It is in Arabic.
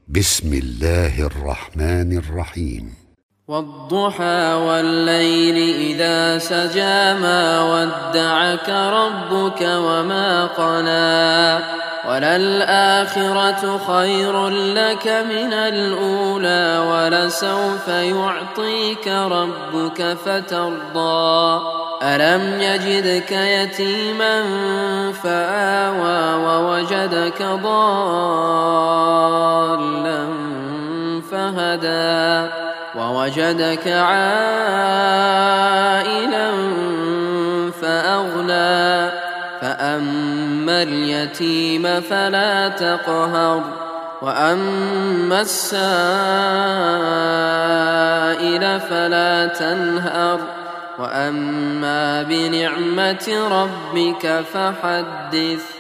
بسم الله الرحمن الرحيم. والضحى والليل إذا سجى ما ودعك ربك وما قلى وللآخرة خير لك من الأولى ولسوف يعطيك ربك فترضى ألم يجدك يتيما فآوى ووجدك ضالا فهدى ووجدك عائلا فأغنى فأما اليتيم فلا تقهر وأما السائل فلا تنهر وأما بنعمة ربك فحدث.